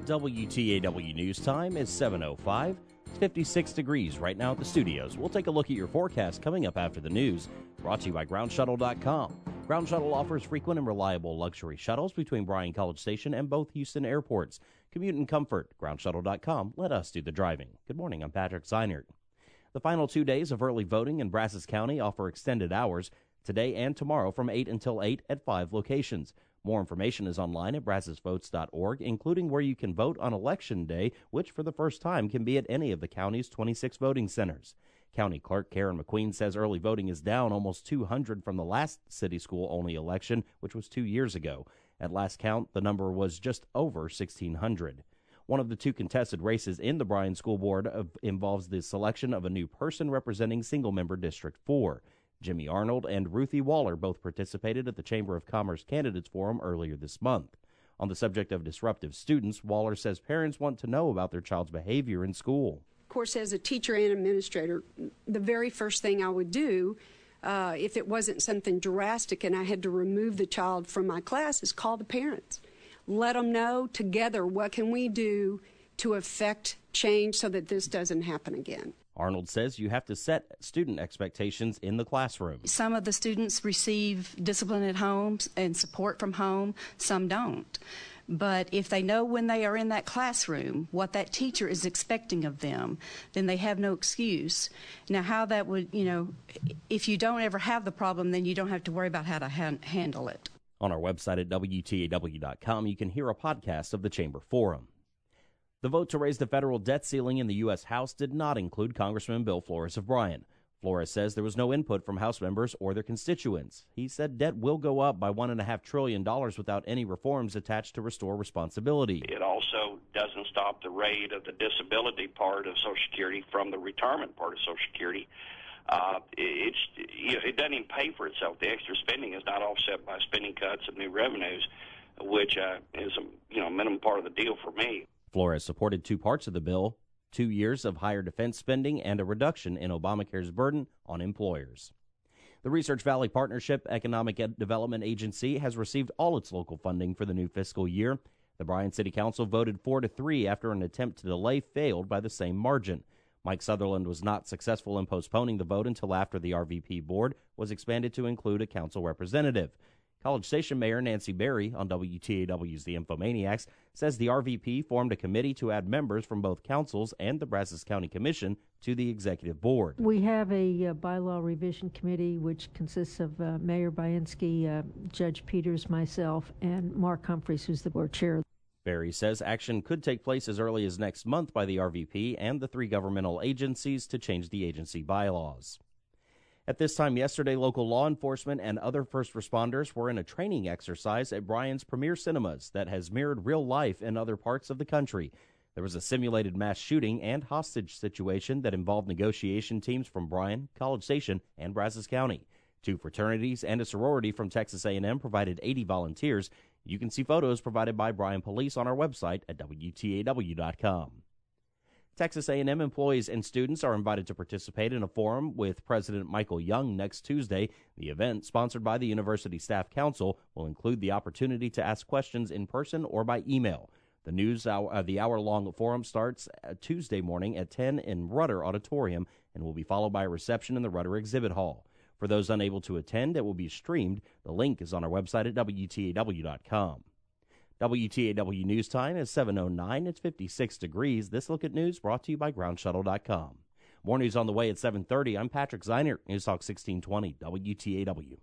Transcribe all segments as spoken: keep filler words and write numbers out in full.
W T A W News Time is seven oh five. It's fifty-six degrees right now at the studios. We'll take a look at your forecast coming up after the news. Brought to you by ground shuttle dot com. Ground Shuttle offers frequent and reliable luxury shuttles between Bryan College Station and both Houston airports. Commute and comfort. ground shuttle dot com. Let us do the driving. Good morning. I'm Patrick Zeinert. The final two days of early voting in Brazos County offer extended hours today and tomorrow from eight until eight at five locations. More information is online at brazos votes dot org, including where you can vote on Election Day, which for the first time can be at any of the county's twenty-six voting centers. County Clerk Karen McQueen says early voting is down almost two hundred from the last city school-only election, which was two years ago. At last count, the number was just over sixteen hundred. One of the two contested races in the Bryan School Board of, involves the selection of a new person representing single-member District four. Jimmy Arnold and Ruthie Waller both participated at the Chamber of Commerce Candidates Forum earlier this month. On the subject of disruptive students, Waller says parents want to know about their child's behavior in school. Of course, as a teacher and administrator, the very first thing I would do, uh, if it wasn't something drastic and I had to remove the child from my class, is call the parents. Let them know together what can we do to affect change so that this doesn't happen again. Arnold says you have to set student expectations in the classroom. Some of the students receive discipline at home and support from home, some don't. But if they know when they are in that classroom what that teacher is expecting of them, then they have no excuse. Now, how that would, you know, if you don't ever have the problem, then you don't have to worry about how to ha- handle it. On our website at W T A W dot com, you can hear a podcast of the Chamber Forum. The vote to raise the federal debt ceiling in the U S House did not include Congressman Bill Flores of Bryan. Flores says there was no input from House members or their constituents. He said debt will go up by one point five trillion dollars without any reforms attached to restore responsibility. It also doesn't stop the rate of the disability part of Social Security from the retirement part of Social Security. Uh, it's, you know, it doesn't even pay for itself. The extra spending is not offset by spending cuts and new revenues, which uh, is a you know minimum part of the deal for me. Flores supported two parts of the bill, two years of higher defense spending and a reduction in Obamacare's burden on employers. The Research Valley Partnership Economic Development Agency has received all its local funding for the new fiscal year. The Bryan City Council voted four to three after an attempt to delay failed by the same margin. Mike Sutherland was not successful in postponing the vote until after the R V P board was expanded to include a council representative. College Station Mayor Nancy Berry on W T A W's The Infomaniacs says the R V P formed a committee to add members from both councils and the Brazos County Commission to the executive board. We have a uh, bylaw revision committee which consists of uh, Mayor Bainski, uh, Judge Peters, myself, and Mark Humphreys, who's the board chair. Berry says action could take place as early as next month by the R V P and the three governmental agencies to change the agency bylaws. At this time yesterday, local law enforcement and other first responders were in a training exercise at Bryan's Premier Cinemas that has mirrored real life in other parts of the country. There was a simulated mass shooting and hostage situation that involved negotiation teams from Bryan, College Station, and Brazos County. Two fraternities and a sorority from Texas A and M provided eighty volunteers. You can see photos provided by Bryan Police on our website at W T A W dot com. Texas A and M employees and students are invited to participate in a forum with President Michael Young next Tuesday. The event, sponsored by the University Staff Council, will include the opportunity to ask questions in person or by email. The news hour, uh, the hour-long forum starts Tuesday morning at ten in Rudder Auditorium and will be followed by a reception in the Rudder Exhibit Hall. For those unable to attend, it will be streamed. The link is on our website at W T A W dot com. W T A W News Time is seven oh nine. It's fifty-six degrees. This Look at News brought to you by ground shuttle dot com. More news on the way at seven thirty. I'm Patrick Zeinert, News Talk sixteen twenty, W T A W.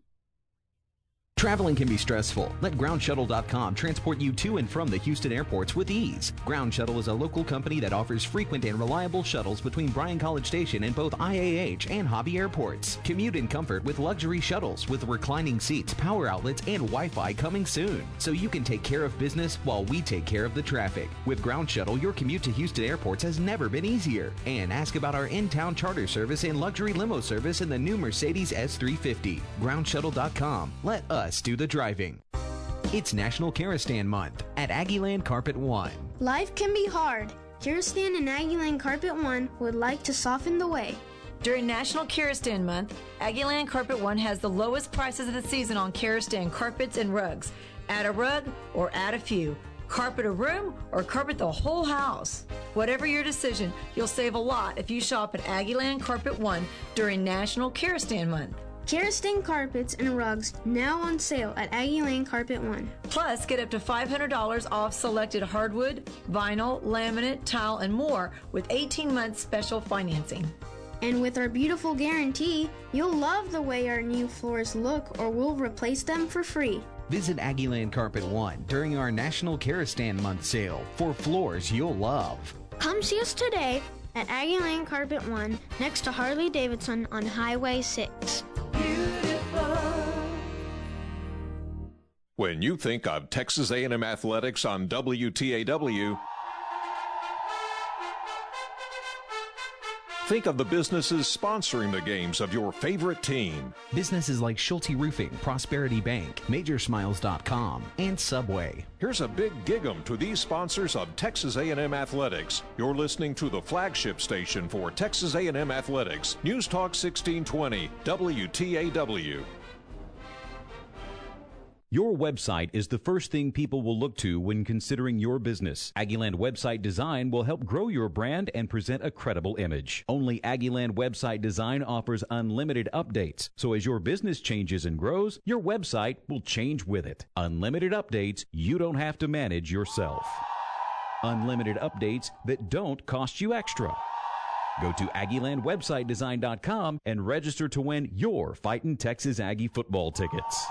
Traveling can be stressful. Let ground shuttle dot com transport you to and from the Houston airports with ease. Ground Shuttle is a local company that offers frequent and reliable shuttles between Bryan College Station and both I A H and Hobby airports. Commute in comfort with luxury shuttles with reclining seats, power outlets, and Wi-Fi coming soon. So you can take care of business while we take care of the traffic. With Ground Shuttle, your commute to Houston airports has never been easier. And ask about our in-town charter service and luxury limo service in the new Mercedes S three fifty. ground shuttle dot com. Let us do the driving. It's National Kiristan Month at Aggieland Carpet One. Life can be hard. Kiristan and Aggieland Carpet One would like to soften the way. During National Kiristan Month, Aggieland Carpet One has the lowest prices of the season on Kiristan carpets and rugs. Add a rug or add a few. carpet a room, or carpet the whole house. Whatever your decision, you'll save a lot if you shop at Aggieland Carpet One during National Kirsten Month. Kirsten carpets and rugs now on sale at Aggieland Carpet One. Plus, get up to five hundred dollars off selected hardwood, vinyl, laminate, tile, and more with eighteen months special financing. And with our beautiful guarantee, you'll love the way our new floors look, or we'll replace them for free. Visit Aggieland Carpet One during our National Kirsten Month sale for floors you'll love. Come see us today at Aggieland Carpet One next to Harley Davidson on Highway six. When you think of Texas A and M Athletics on W T A W, think of the businesses sponsoring the games of your favorite team. Businesses like Schulte Roofing, Prosperity Bank, Major Smiles dot com, and Subway. Here's a big gig-em to these sponsors of Texas A and M Athletics. You're listening to the flagship station for Texas A and M Athletics, News Talk sixteen twenty, W T A W. Your website is the first thing people will look to when considering your business. Aggieland Website Design will help grow your brand and present a credible image. Only Aggieland Website Design offers unlimited updates, so as your business changes and grows, your website will change with it. Unlimited updates you don't have to manage yourself. Unlimited updates that don't cost you extra. Go to Aggieland Website Design dot com and register to win your Fightin' Texas Aggie football tickets.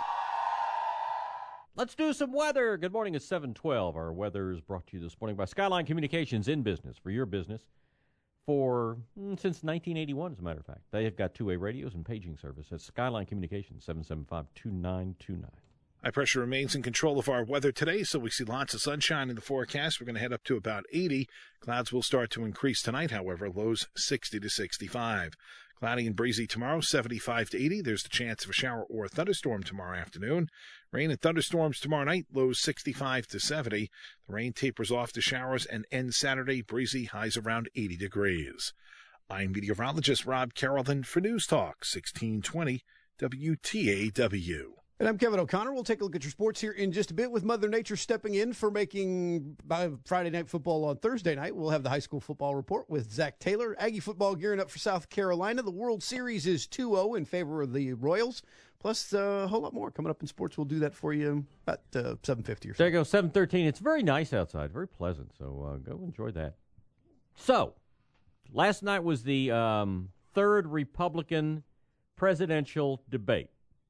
Let's do some weather. Good morning. It's seven twelve. Our weather is brought to you this morning by Skyline Communications, in business for your business for mm, since nineteen eighty-one, as a matter of fact. They have got two-way radios and paging service at Skyline Communications, seven seven five, two nine two nine. High pressure remains in control of our weather today, so we see lots of sunshine in the forecast. We're going to head up to about eighty. Clouds will start to increase tonight, however, lows sixty to sixty-five. Cloudy and breezy tomorrow, seventy-five to eighty. There's the chance of a shower or a thunderstorm tomorrow afternoon. Rain and thunderstorms tomorrow night, lows sixty-five to seventy. The rain tapers off to showers and ends Saturday, breezy, highs around eighty degrees. I'm meteorologist Rob Carrollton for News Talk sixteen twenty W T A W. And I'm Kevin O'Connor. We'll take a look at your sports here in just a bit with Mother Nature stepping in for making Friday Night Football on Thursday night. We'll have the high school football report with Zach Taylor. Aggie football gearing up for South Carolina. The World Series is two oh in favor of the Royals. Plus uh, a whole lot more coming up in sports. We'll do that for you about uh, seven fifty or so. There you go, seven thirteen. It's very nice outside, very pleasant, so uh, go enjoy that. So, last night was the um, third Republican presidential debate.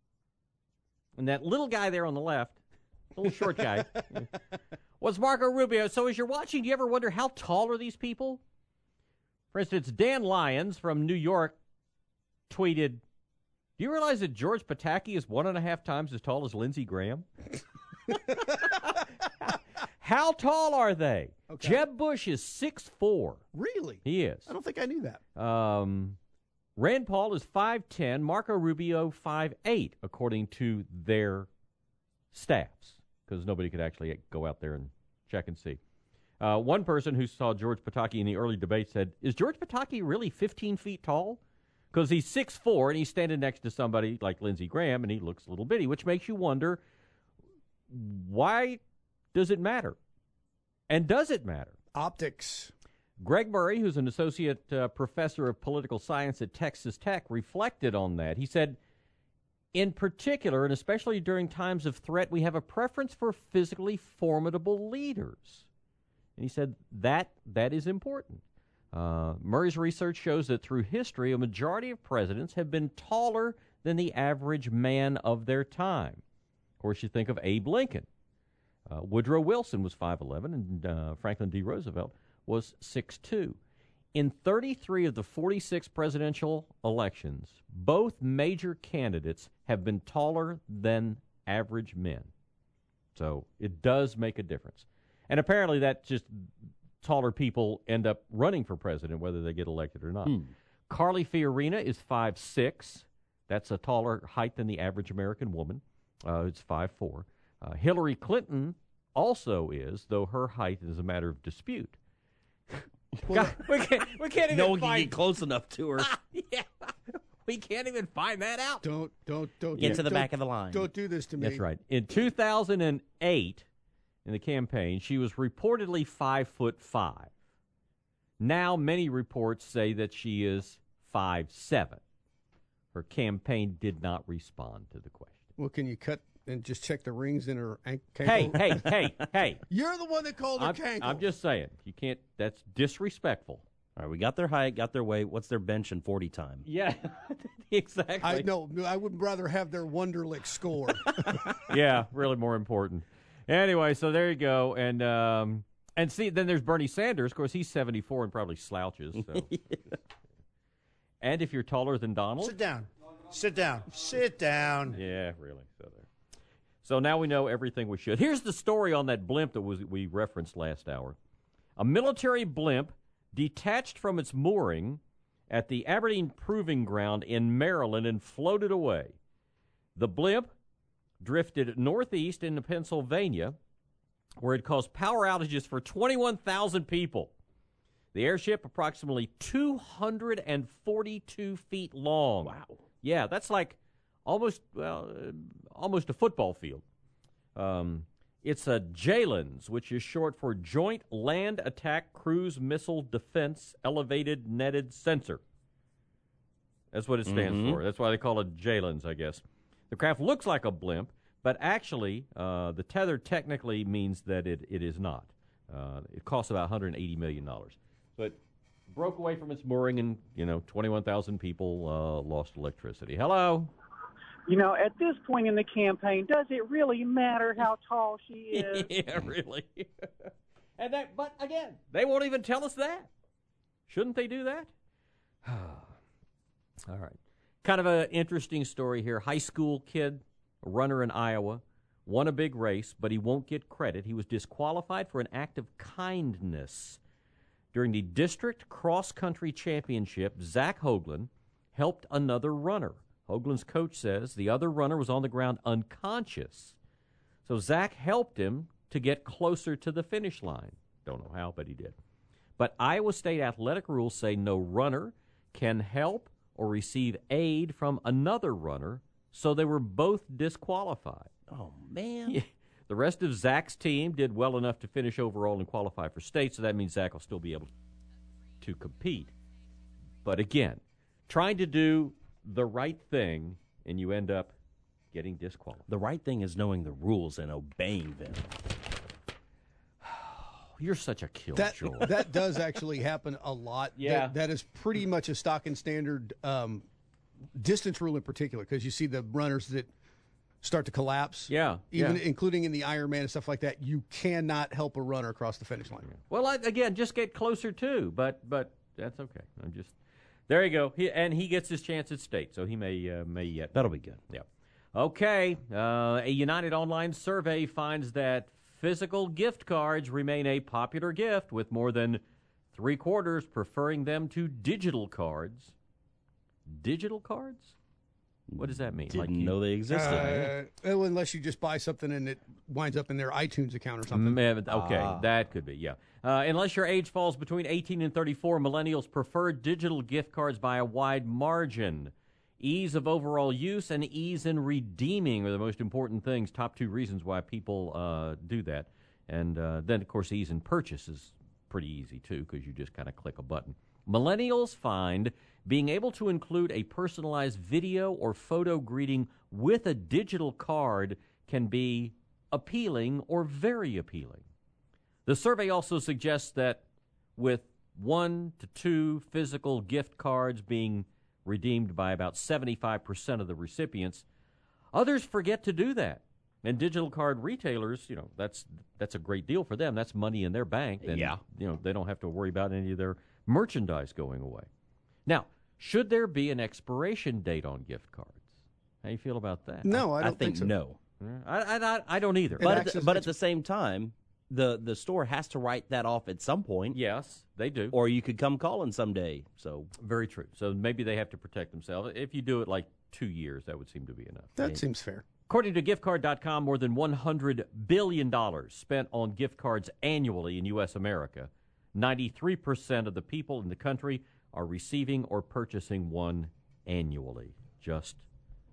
And that little guy there on the left, little short guy, was Marco Rubio. So as you're watching, do you ever wonder how tall are these people? For instance, Dan Lyons from New York tweeted, do you realize that George Pataki is one and a half times as tall as Lindsey Graham? How tall are they? Okay. Jeb Bush is six foot four. Really? He is. I don't think I knew that. Um... Rand Paul is five ten, Marco Rubio five eight, according to their staffs, because nobody could actually go out there and check and see. Uh, one person who saw George Pataki in the early debate said, is George Pataki really fifteen feet tall? Because he's six foot four and he's standing next to somebody like Lindsey Graham, and he looks a little bitty, which makes you wonder, why does it matter? And does it matter? Optics. Greg Murray, who's an associate uh, professor of political science at Texas Tech, reflected on that. He said, in particular, and especially during times of threat, we have a preference for physically formidable leaders. And he said that that is important. Uh, Murray's research shows that through history, a majority of presidents have been taller than the average man of their time. Of course, you think of Abe Lincoln. Uh, Woodrow Wilson was five eleven, and uh, Franklin D. Roosevelt was six two. In thirty-three of the forty-six presidential elections, both major candidates have been taller than average men. So it does make a difference. And apparently that just taller people end up running for president, whether they get elected or not. Hmm. Carly Fiorina is five six. That's a taller height than the average American woman. Uh, it's five four. Uh, Hillary Clinton also is, though her height is a matter of dispute. God, we can't, we can't even no one find... can get close enough to her. Yeah. We can't even find that out. Don't, don't, don't. Get to the don't, back of the line. Don't do this to me. That's right. In two thousand eight, in the campaign, she was reportedly five foot five. Now many reports say that she is five seven. Her campaign did not respond to the question. Well, can you cut and just check the rings in her ankle? Hey, hey, hey, hey. You're the one that called her I'm, cankle. I'm just saying. You can't, that's disrespectful. All right, we got their height, got their weight. What's their bench and forty time? Yeah, exactly. I know. I would rather have their Wonderlic score. Yeah, really more important. Anyway, so there you go. And um, and see, then there's Bernie Sanders. Of course, he's seventy-four and probably slouches. So. Yeah. And if you're taller than Donald. Sit down. Sit down. Sit down. Yeah, really. So there. So now we know everything we should. Here's the story on that blimp that was we referenced last hour. A military blimp detached from its mooring at the Aberdeen Proving Ground in Maryland and floated away. The blimp drifted northeast into Pennsylvania, where it caused power outages for twenty-one thousand people. The airship, approximately two hundred forty-two feet long. Wow. Yeah, that's like almost, well, uh, almost a football field. Um, it's a JALENS, which is short for Joint Land Attack Cruise Missile Defense Elevated Netted Sensor. That's what it stands mm-hmm. for. That's why they call it JALENS, I guess. The craft looks like a blimp, but actually uh, the tether technically means that it, it is not. Uh, it costs about one hundred eighty million dollars. But broke away from its mooring, and, you know, twenty-one thousand people uh, lost electricity. Hello? You know, at this point in the campaign, does it really matter how tall she is? Yeah, really. And that, but again, they won't even tell us that. Shouldn't they do that? All right. Kind of an interesting story here. High school kid, a runner in Iowa, won a big race, but he won't get credit. He was disqualified for an act of kindness. During the district cross-country championship, Zach Hoagland helped another runner. Hoagland's coach says the other runner was on the ground unconscious. So Zach helped him to get closer to the finish line. Don't know how, but he did. But Iowa State athletic rules say no runner can help or receive aid from another runner, so they were both disqualified. Oh, man. Yeah. The rest of Zach's team did well enough to finish overall and qualify for state, so that means Zach will still be able to compete. But again, trying to do the right thing, and you end up getting disqualified. The right thing is knowing the rules and obeying them. You're such a that, killjoy. That does actually happen a lot. Yeah. That, that is pretty much a stock and standard um, distance rule in particular, because you see the runners that start to collapse. Yeah. Even yeah. including in the Ironman and stuff like that, you cannot help a runner across the finish line. Well, I, again, just get closer too, but but that's okay. I'm just there. You go. He, and he gets his chance at state, so he may uh, may yet. That'll be good. Yeah. Okay. Uh, a United Online survey finds that physical gift cards remain a popular gift, with more than three quarters preferring them to digital cards. Digital cards? What does that mean? Didn't like you, know they existed. Uh, well, unless you just buy something and it winds up in their iTunes account or something. Mm, okay, ah. that could be, yeah. Uh, unless your age falls between eighteen and thirty-four, millennials prefer digital gift cards by a wide margin. Ease of overall use and ease in redeeming are the most important things, top two reasons why people uh, do that. And uh, then, of course, ease in purchase is pretty easy, too, because you just kind of click a button. Millennials find being able to include a personalized video or photo greeting with a digital card can be appealing or very appealing. The survey also suggests that with one to two physical gift cards being redeemed by about seventy-five percent of the recipients, others forget to do that. And digital card retailers, you know, that's that's a great deal for them. That's money in their bank. And, yeah. you know, they don't have to worry about any of their merchandise going away. Now, should there be an expiration date on gift cards? How do you feel about that? No, I don't I think, think so. no. I, I, I don't either. But, at the, but at the same time, the, the store has to write that off at some point. Yes, they do. Or you could come calling someday. So very true. So maybe they have to protect themselves. If you do it like two years, that would seem to be enough. That right? seems fair. According to gift card dot com, more than one hundred billion dollars spent on gift cards annually in U S America. ninety-three percent of the people in the country are receiving or purchasing one annually. Just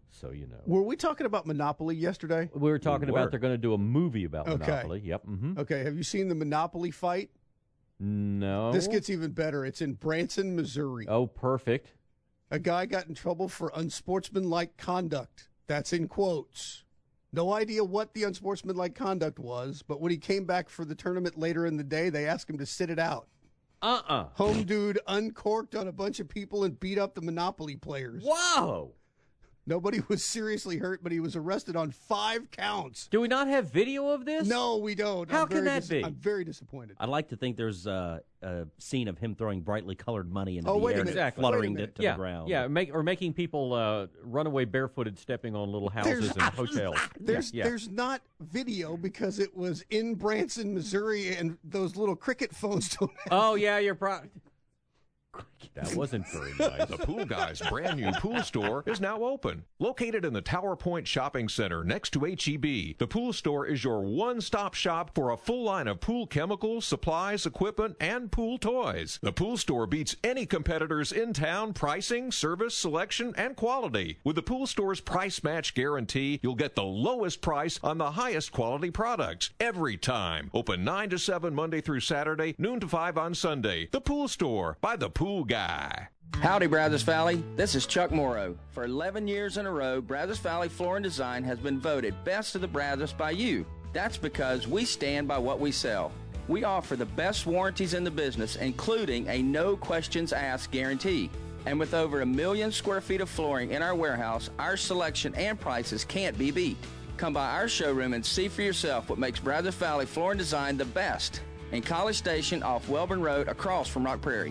So you know. Were we talking about Monopoly yesterday? We were talking we were. about they're going to do a movie about Okay. Monopoly. Yep. Mm-hmm. Okay, have you seen the Monopoly fight? No. This gets even better. It's in Branson, Missouri. Oh, perfect. A guy got in trouble for unsportsmanlike conduct. That's in quotes. No idea what the unsportsmanlike conduct was, but when he came back for the tournament later in the day, they asked him to sit it out. Uh-uh. Home dude uncorked on a bunch of people and beat up the Monopoly players. Wow. Nobody was seriously hurt, but he was arrested on five counts. Do we not have video of this? No, we don't. How I'm can very that dis- be? I'm very disappointed. I'd like to think there's uh, a scene of him throwing brightly colored money into Oh, the wait a air, and minute. it fluttering Wait a it to yeah, the ground. yeah, make, or making people uh, run away barefooted, stepping on little houses and hotels. There's yeah, yeah. there's not video because it was in Branson, Missouri, and those little cricket phones don't have. Oh yeah, you're probably. That wasn't very nice. The Pool Guy's brand new pool store is now open. Located in the Tower Point Shopping Center next to H E B, the pool store is your one-stop shop for a full line of pool chemicals, supplies, equipment, and pool toys. The pool store beats any competitors in town pricing, service, selection, and quality. With the pool store's price match guarantee, you'll get the lowest price on the highest quality products every time. Open nine to seven Monday through Saturday, noon to five on Sunday. The Pool Store by the Pool Guy. Howdy, Brazos Valley. This is Chuck Morrow. For eleven years in a row, Brazos Valley Floor and Design has been voted Best of the Brazos by you. That's because we stand by what we sell. We offer the best warranties in the business, including a no questions asked guarantee. And with over a million square feet of flooring in our warehouse, our selection and prices can't be beat. Come by our showroom and see for yourself what makes Brazos Valley Floor and Design the best. In College Station off Welborn Road across from Rock Prairie.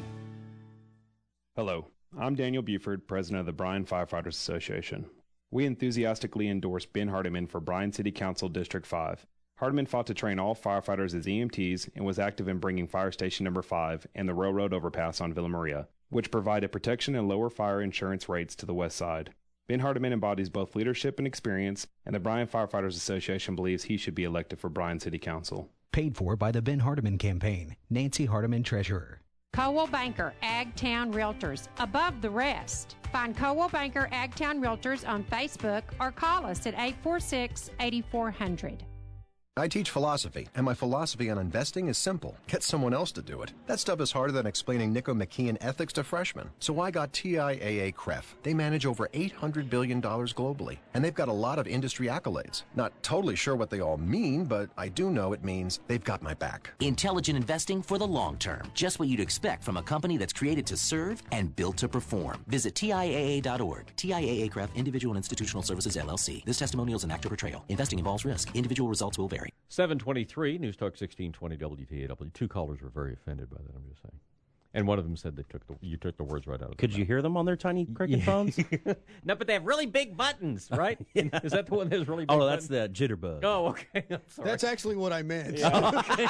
Hello, I'm Daniel Buford, president of the Bryan Firefighters Association. We enthusiastically endorse Ben Hardiman for Bryan City Council District five. Hardiman fought to train all firefighters as E M Ts and was active in bringing Fire Station Number five and the railroad overpass on Villa Maria, which provided protection and lower fire insurance rates to the west side. Ben Hardiman embodies both leadership and experience, and the Bryan Firefighters Association believes he should be elected for Bryan City Council. Paid for by the Ben Hardiman Campaign. Nancy Hardiman, Treasurer. Coldwell Banker Agtown Realtors, above the rest. Find Coldwell Banker Agtown Realtors on Facebook or call us at eight four six, eight four zero zero. I teach philosophy, and my philosophy on investing is simple. Get someone else to do it. That stuff is harder than explaining Nico McKeon ethics to freshmen. So I got T I A A C R E F. They manage over eight hundred billion dollars globally, and they've got a lot of industry accolades. Not totally sure what they all mean, but I do know it means they've got my back. Intelligent investing for the long term. Just what you'd expect from a company that's created to serve and built to perform. Visit T I A A dot org. T I A A C R E F Individual and Institutional Services, L L C. This testimonial is an active portrayal. Investing involves risk. Individual results will vary. seven twenty-three, News Talk sixteen twenty W T A W. Two callers were very offended by that, I'm just saying. And one of them said they took the you took the words right out of Could their you mouth. hear them on their tiny cricket Yeah. phones? No, but they have really big buttons, right? Yeah. Is that the one that has really big Oh, buttons? that's the jitterbug. Oh, okay. I'm sorry. That's actually what I meant. Yeah, okay.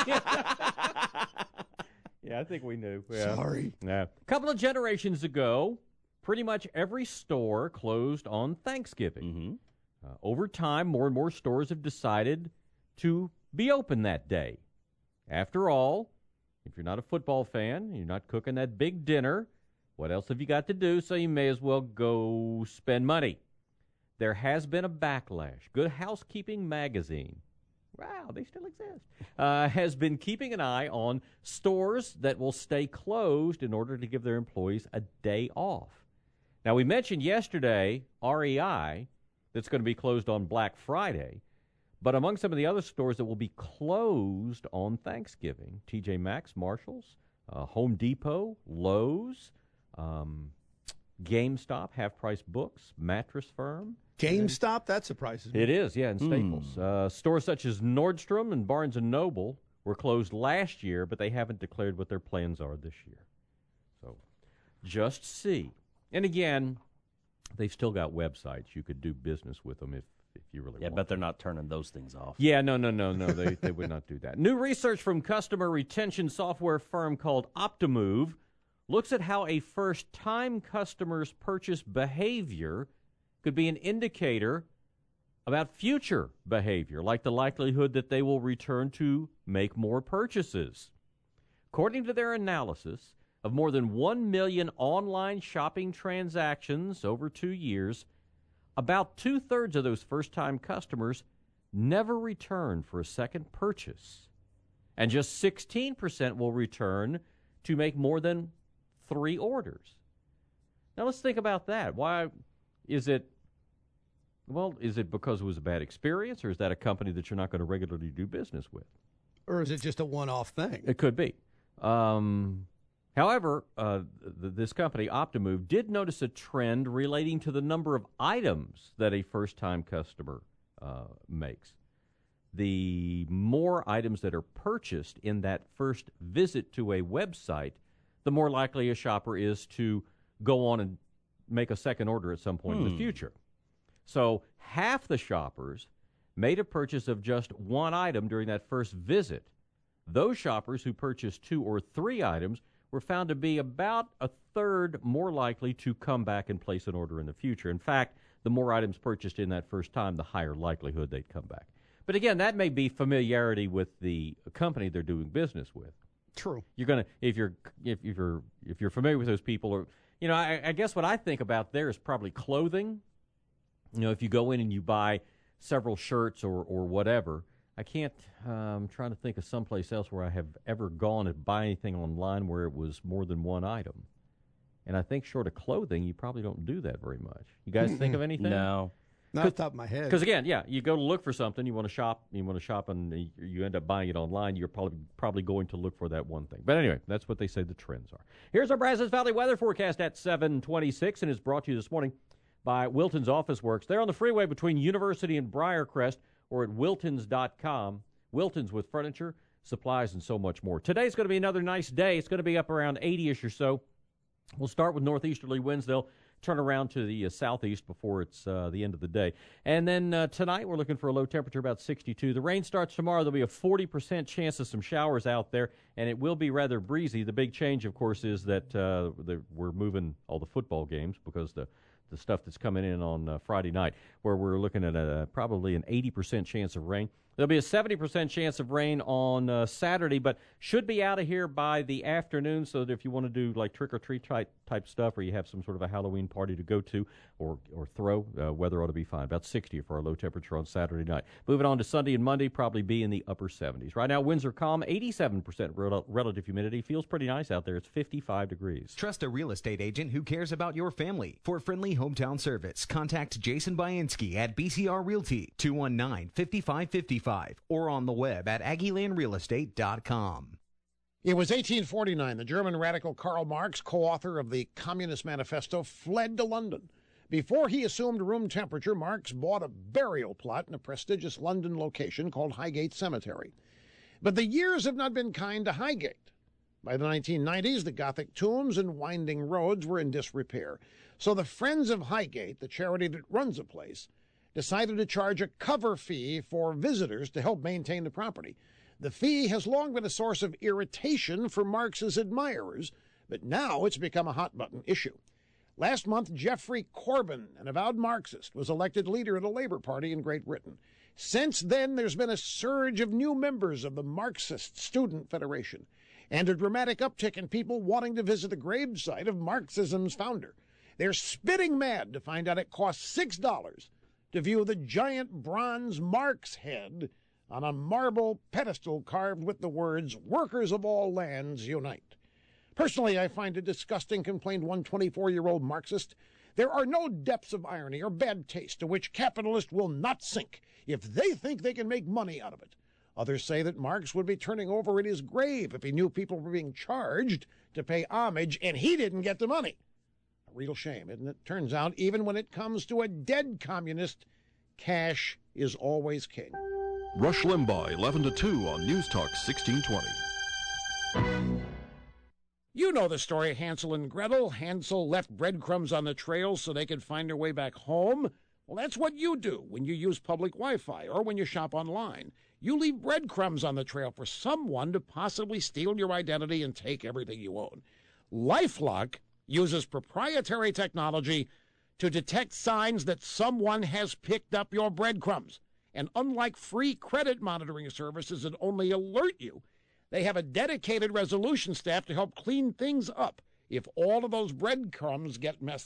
Yeah, I think we knew. Yeah. Sorry. Yeah. A couple of generations ago, pretty much every store closed on Thanksgiving. Mm-hmm. Uh, over time, more and more stores have decided to be open that day. After all, if you're not a football fan, you're not cooking that big dinner, what else have you got to do? So you may as well go spend money. There has been a backlash. Good Housekeeping magazine, wow, they still exist, uh, has been keeping an eye on stores that will stay closed in order to give their employees a day off. Now, we mentioned yesterday R E I that's going to be closed on Black Friday. But among some of the other stores that will be closed on Thanksgiving, T J Maxx, Marshalls, uh, Home Depot, Lowe's, um, GameStop, Half Price Books, Mattress Firm. GameStop? That surprises me. It is, yeah, in Staples. Hmm. Uh, stores such as Nordstrom and Barnes and Noble were closed last year, but they haven't declared what their plans are this year. So just see. And again, they've still got websites. You could do business with them if if you really Yeah, want. but they're not turning those things off. Yeah, no, no, no, no. They they would not do that. New research from customer retention software firm called Optimove looks at how a first-time customer's purchase behavior could be an indicator about future behavior, like the likelihood that they will return to make more purchases. According to their analysis of more than one million online shopping transactions over two years, about two-thirds of those first-time customers never return for a second purchase. And just sixteen percent will return to make more than three orders. Now, let's think about that. Why is it, well, is it because it was a bad experience, or is that a company that you're not going to regularly do business with? Or is it just a one-off thing? It could be. Um, however, uh, th- this company, Optimove, did notice a trend relating to the number of items that a first-time customer uh, makes. The more items that are purchased in that first visit to a website, the more likely a shopper is to go on and make a second order at some point hmm. in the future. So half the shoppers made a purchase of just one item during that first visit. Those shoppers who purchased two or three items were found to be about a third more likely to come back and place an order in the future. In fact, the more items purchased in that first time, the higher likelihood they'd come back. But again, that may be familiarity with the company they're doing business with. True. You're gonna if you're if, if you're if you're familiar with those people, or you know, I, I guess what I think about there is probably clothing. You know, if you go in and you buy several shirts or or whatever, I can't. Uh, I'm trying to think of someplace else where I have ever gone and buy anything online where it was more than one item. And I think short of clothing, you probably don't do that very much. You guys think of anything? No. Not off the top of my head. Because again, yeah, you go to look for something, you want to shop, you want to shop, and you end up buying it online. You're probably probably going to look for that one thing. But anyway, that's what they say the trends are. Here's our Brazos Valley weather forecast at seven twenty-six, and is brought to you this morning by Wilton's Office Works. They're on the freeway between University and Briarcrest, or at wiltons dot com. Wilton's with furniture, supplies, and so much more. Today's going to be another nice day. It's going to be up around eighty-ish or so. We'll start with northeasterly winds. They'll turn around to the uh, southeast before it's uh, the end of the day. And then uh, tonight we're looking for a low temperature about sixty-two. The rain starts tomorrow. There'll be a forty percent chance of some showers out there, and it will be rather breezy. The big change, of course, is that uh, the, we're moving all the football games because the the stuff that's coming in on uh, Friday night, where we're looking at a, probably an eighty percent chance of rain. There'll be a seventy percent chance of rain on uh, Saturday, but should be out of here by the afternoon, so that if you want to do like trick-or-treat type, type stuff, or you have some sort of a Halloween party to go to or, or throw, uh, weather ought to be fine. About sixty for our low temperature on Saturday night. Moving on to Sunday and Monday, probably be in the upper seventies. Right now, winds are calm, eighty-seven percent rel- relative humidity. Feels pretty nice out there. It's fifty-five degrees. Trust a real estate agent who cares about your family. For friendly hometown service, contact Jason Bainski at B C R Realty, two one nine, five five five five, or on the web at aggie land real estate dot com. It was eighteen forty-nine. The German radical Karl Marx, co-author of the Communist Manifesto, fled to London. Before he assumed room temperature, Marx bought a burial plot in a prestigious London location called Highgate Cemetery. But the years have not been kind to Highgate. By the nineteen nineties, the Gothic tombs and winding roads were in disrepair. So the Friends of Highgate, the charity that runs the place, decided to charge a cover fee for visitors to help maintain the property. The fee has long been a source of irritation for Marx's admirers, but now it's become a hot-button issue. Last month, Geoffrey Corbyn, an avowed Marxist, was elected leader of the Labour Party in Great Britain. Since then, there's been a surge of new members of the Marxist Student Federation, and a dramatic uptick in people wanting to visit the gravesite of Marxism's founder. They're spitting mad to find out it costs six dollars to view the giant bronze Marx head on a marble pedestal carved with the words, "Workers of all lands, unite." Personally, I find it disgusting, complained one twenty-four-year-old Marxist. There are no depths of irony or bad taste to which capitalists will not sink if they think they can make money out of it. Others say that Marx would be turning over in his grave if he knew people were being charged to pay homage and he didn't get the money. A real shame, isn't it? Turns out, even when it comes to a dead communist, cash is always king. Rush Limbaugh, eleven to two on News Talk sixteen twenty. You know the story of Hansel and Gretel. Hansel left breadcrumbs on the trail so they could find their way back home. Well, that's what you do when you use public Wi-Fi or when you shop online. You leave breadcrumbs on the trail for someone to possibly steal your identity and take everything you own. LifeLock uses proprietary technology to detect signs that someone has picked up your breadcrumbs. And unlike free credit monitoring services that only alert you, they have a dedicated resolution staff to help clean things up if all of those breadcrumbs get messy.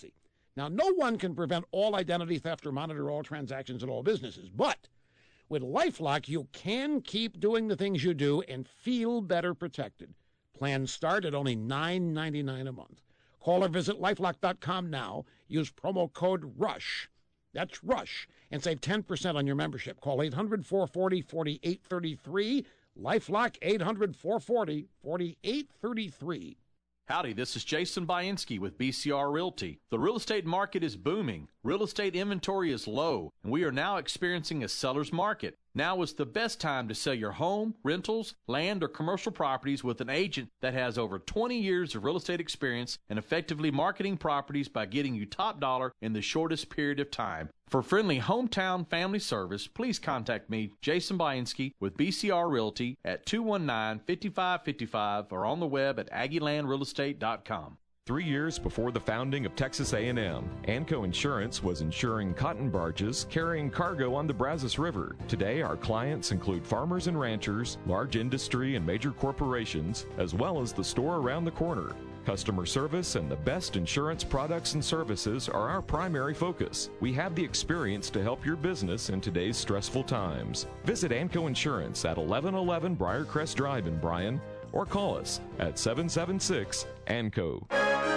Now, no one can prevent all identity theft or monitor all transactions at all businesses, but with LifeLock, you can keep doing the things you do and feel better protected. Plans start at only nine ninety-nine a month. Call or visit lifelock dot com now. Use promo code RUSH. That's RUSH. And save ten percent on your membership. Call eight hundred, four four zero, four eight three three. LifeLock, eight hundred, four four zero, four eight three three. Howdy, this is Jason Bainski with B C R Realty. The real estate market is booming. Real estate inventory is low, and we are now experiencing a seller's market. Now is the best time to sell your home, rentals, land, or commercial properties with an agent that has over twenty years of real estate experience and effectively marketing properties by getting you top dollar in the shortest period of time. For friendly hometown family service, please contact me, Jason Bainski, with B C R Realty at two one nine, five five five five or on the web at aggie land real estate dot com. Three years before the founding of Texas A and M, Anco Insurance was insuring cotton barges carrying cargo on the Brazos River. Today, our clients include farmers and ranchers, large industry and major corporations, as well as the store around the corner. Customer service and the best insurance products and services are our primary focus. We have the experience to help your business in today's stressful times. Visit Anco Insurance at eleven eleven Briarcrest Drive in Bryan, or call us at seven seven six A N C O.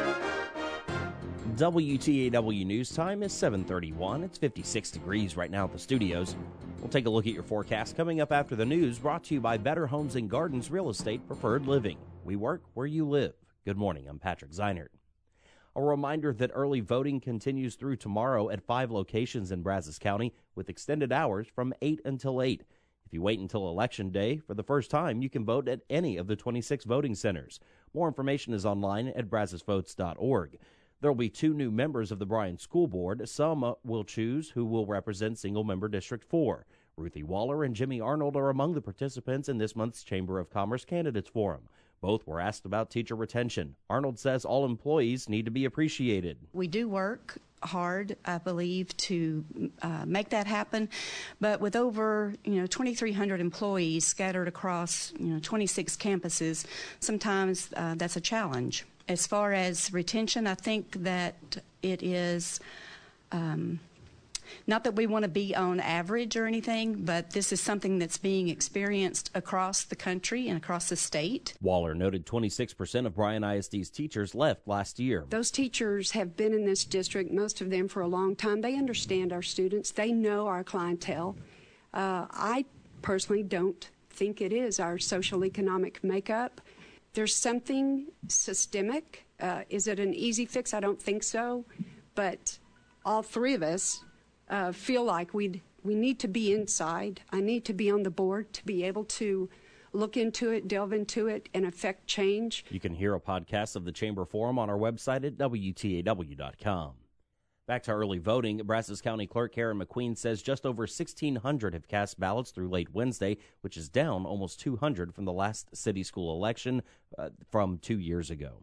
W T A W News Time is seven thirty-one. It's fifty-six degrees right now at the studios. We'll take a look at your forecast coming up after the news, brought to you by Better Homes and Gardens Real Estate Preferred Living. We work where you live. Good morning, I'm Patrick Zeinert. A reminder that early voting continues through tomorrow at five locations in Brazos County with extended hours from eight until eight. If you wait until Election Day, for the first time, you can vote at any of the twenty-six voting centers. More information is online at brazos votes dot org. There will be two new members of the Bryan School Board. Some will choose who will represent single-member District four. Ruthie Waller and Jimmy Arnold are among the participants in this month's Chamber of Commerce Candidates Forum. Both were asked about teacher retention. Arnold says all employees need to be appreciated. We do work hard, I believe, to uh, make that happen. But with over, you know, twenty-three hundred employees scattered across, you know, twenty-six campuses, sometimes uh, that's a challenge. As far as retention, I think that it is um, not that we want to be on average or anything, but this is something that's being experienced across the country and across the state. Waller noted twenty-six percent of Bryan I S D's teachers left last year. Those teachers have been in this district, most of them for a long time. They understand our students. They know our clientele. Uh, I personally don't think it is our social economic makeup. There's something systemic. Uh, is it an easy fix? I don't think so. But all three of us uh, feel like we we need to be inside. I need to be on the board to be able to look into it, delve into it, and affect change. You can hear a podcast of the Chamber Forum on our website at W T A W dot com. Back to early voting, Brazos County Clerk Karen McQueen says just over sixteen hundred have cast ballots through late Wednesday, which is down almost two hundred from the last city school election uh, from two years ago.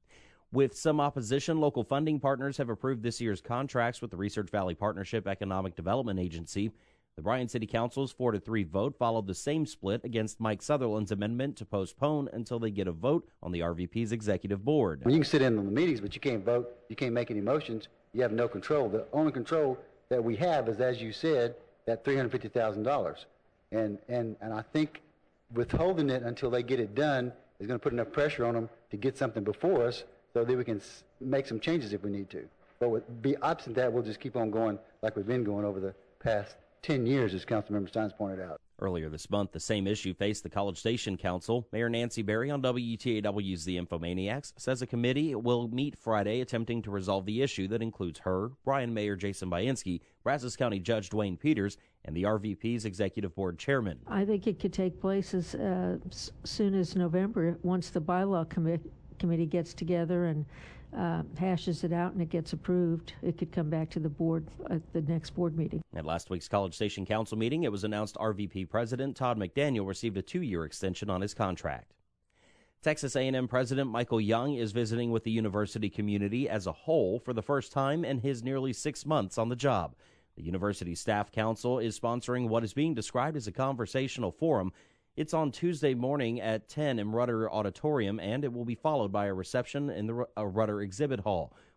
With some opposition, local funding partners have approved this year's contracts with the Research Valley Partnership Economic Development Agency. The Bryan City Council's four to three vote followed the same split against Mike Sutherland's amendment to postpone until they get a vote on the R V P's executive board. Well, you can sit in on the meetings, but you can't vote. You can't make any motions. You have no control. The only control that we have is, as you said, that three hundred fifty thousand dollars. And, and, and I think withholding it until they get it done is going to put enough pressure on them to get something before us so that we can s- make some changes if we need to. But with, be absent that, we'll just keep on going like we've been going over the past ten years, as Councilmember Steins pointed out. Earlier this month, the same issue faced the College Station Council. Mayor Nancy Berry on W T A W's The Infomaniacs says a committee will meet Friday attempting to resolve the issue that includes her, Bryan Mayor Jason Bainski, Brazos County Judge Dwayne Peters, and the R V P's Executive Board Chairman. I think it could take place as uh, s- soon as November, once the bylaw commi- committee gets together and Uh, hashes it out and it gets approved. It could come back to the board at the next board meeting. At last week's College Station Council meeting, it was announced R V P President Todd McDaniel received a two-year extension on his contract. Texas A and M President Michael Young is visiting with the university community as a whole for the first time in his nearly six months on the job. The University Staff Council is sponsoring what is being described as a conversational forum. It's on Tuesday morning at ten in Rudder Auditorium, and it will be followed by a reception in the uh, Rudder Exhibit Hall.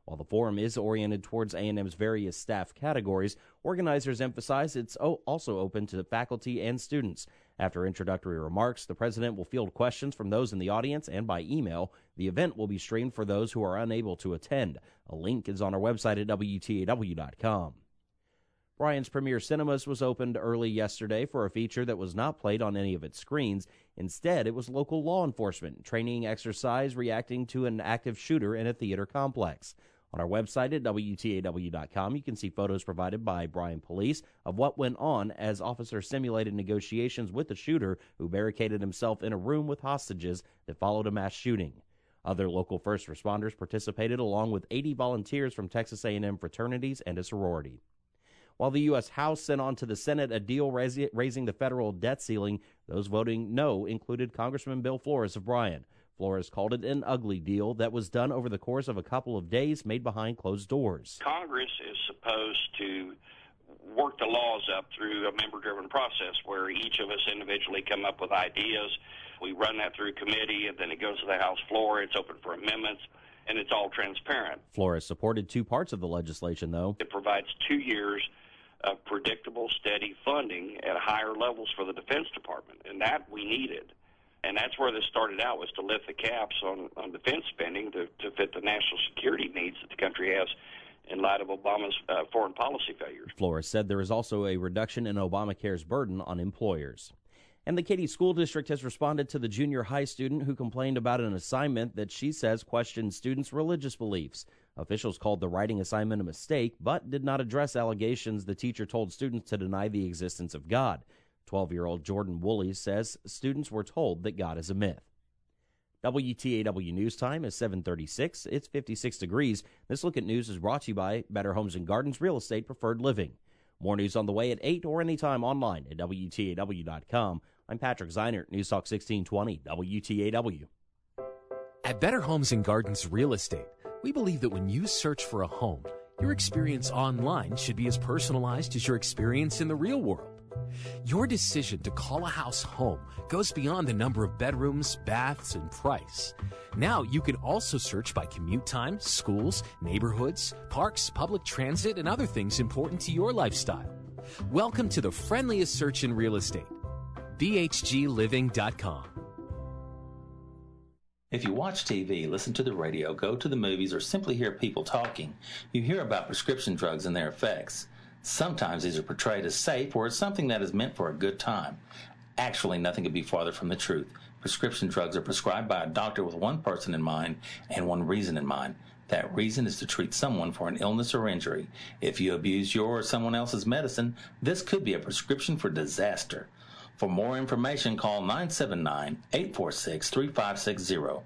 While the forum is oriented towards A and M's various staff categories, organizers emphasize it's also open to faculty and students. After introductory remarks, the president will field questions from those in the audience and by email. The event will be streamed for those who are unable to attend. A link is on our website at W T A W dot com. Bryan's Premier Cinemas was opened early yesterday for a feature that was not played on any of its screens. Instead, it was local law enforcement training exercise reacting to an active shooter in a theater complex. On our website at W T A W dot com, you can see photos provided by Bryan Police of what went on as officers simulated negotiations with the shooter who barricaded himself in a room with hostages that followed a mass shooting. Other local first responders participated along with eighty volunteers from Texas A and M fraternities and a sorority. While the U S House sent on to the Senate a deal raising the federal debt ceiling, those voting no included Congressman Bill Flores of Bryan. Flores called it an ugly deal that was done over the course of a couple of days made behind closed doors. Congress is supposed to work the laws up through a member-driven process where each of us individually come up with ideas. We run that through committee, and then it goes to the House floor. It's open for amendments, and it's all transparent. Flores supported two parts of the legislation, though. It provides two years of predictable, steady funding at higher levels for the Defense Department, and that we needed. And that's where this started out, was to lift the caps on, on defense spending to, to fit the national security needs that the country has in light of Obama's uh, foreign policy failures. Flores said there is also a reduction in Obamacare's burden on employers. And the Katy School District has responded to the junior high student who complained about an assignment that she says questioned students' religious beliefs. Officials called the writing assignment a mistake, but did not address allegations the teacher told students to deny the existence of God. twelve-year-old Jordan Woolley says students were told that God is a myth. W T A W News Time is seven thirty-six. It's fifty-six degrees. This Look at News is brought to you by Better Homes and Gardens Real Estate Preferred Living. More news on the way at eight or anytime online at W T A W dot com. I'm Patrick Zeinert, News Talk sixteen twenty, W T A W. At Better Homes and Gardens Real Estate, we believe that when you search for a home, your experience online should be as personalized as your experience in the real world. Your decision to call a house home goes beyond the number of bedrooms, baths, and price. Now you can also search by commute time, schools, neighborhoods, parks, public transit, and other things important to your lifestyle. Welcome to the friendliest search in real estate. B H G living dot com. If you watch T V, listen to the radio, go to the movies, or simply hear people talking, you hear about prescription drugs and their effects. Sometimes these are portrayed as safe or as something that is meant for a good time. Actually, nothing could be farther from the truth. Prescription drugs are prescribed by a doctor with one person in mind and one reason in mind. That reason is to treat someone for an illness or injury. If you abuse your or someone else's medicine, this could be a prescription for disaster. For more information, call nine seven nine, eight four six, three five six zero.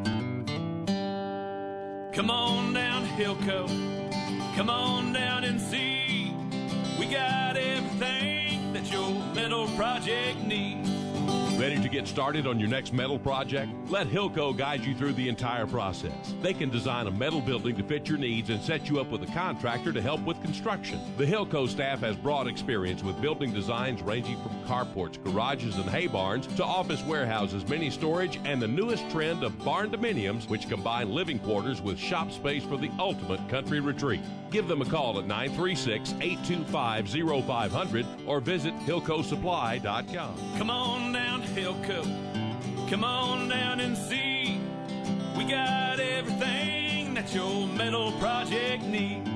Come on down to Hilco. Come on down and see. We got everything that your metal project needs. Ready to get started on your next metal project? Let Hilco guide you through the entire process. They can design a metal building to fit your needs and set you up with a contractor to help with construction. The Hilco staff has broad experience with building designs ranging from carports, garages, and hay barns to office warehouses, mini storage, and the newest trend of barn dominiums, which combine living quarters with shop space for the ultimate country retreat. Give them a call at nine three six, eight two five, zero five zero zero or visit Hilco Supply dot com. Come on down to Hilco. Come on down and see. We got everything that your metal project needs.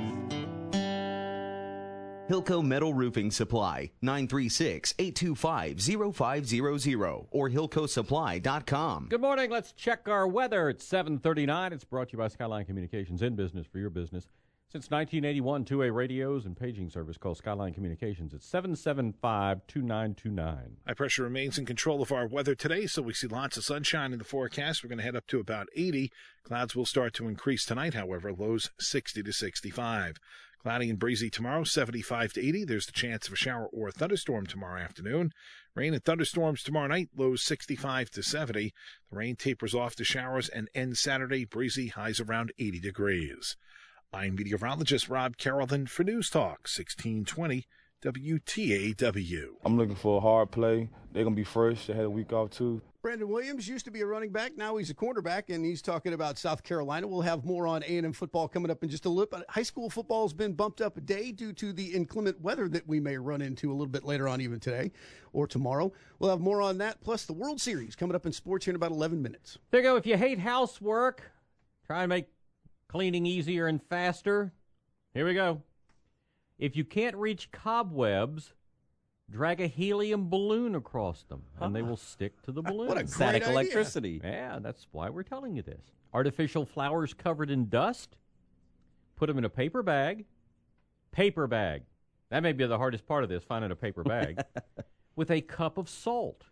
Hilco Metal Roofing Supply, nine three six, eight two five, zero five zero zero or Hilco Supply dot com. Good morning. Let's check our weather. It's seven thirty-nine. It's brought to you by Skyline Communications, in business for your business. Since nineteen eighty-one, two-way radios and paging service called Skyline Communications. It's seven seven five, two nine two nine. High pressure remains in control of our weather today, so we see lots of sunshine in the forecast. We're going to head up to about eighty. Clouds will start to increase tonight, however, lows sixty to sixty-five. Cloudy and breezy tomorrow, seventy-five to eighty. There's the chance of a shower or a thunderstorm tomorrow afternoon. Rain and thunderstorms tomorrow night, lows sixty-five to seventy. The rain tapers off to showers and ends Saturday, breezy, highs around eighty degrees. I'm meteorologist Rob Carrollton for News Talk sixteen twenty W T A W. I'm looking for a hard play. They're going to be fresh. They had a week off, too. Brandon Williams used to be a running back. Now he's a cornerback, and he's talking about South Carolina. We'll have more on A and M football coming up in just a little bit. High school football has been bumped up a day due to the inclement weather that we may run into a little bit later on, even today or tomorrow. We'll have more on that, plus the World Series coming up in sports here in about eleven minutes. There you go. If you hate housework, try and make cleaning easier and faster. Here we go. If you can't reach cobwebs, drag a helium balloon across them, and they will stick to the balloon. What a great Static idea. electricity. Yeah, that's why we're telling you this. Artificial flowers covered in dust, put them in a paper bag. Paper bag. That may be the hardest part of this, finding a paper bag. With a cup of salt.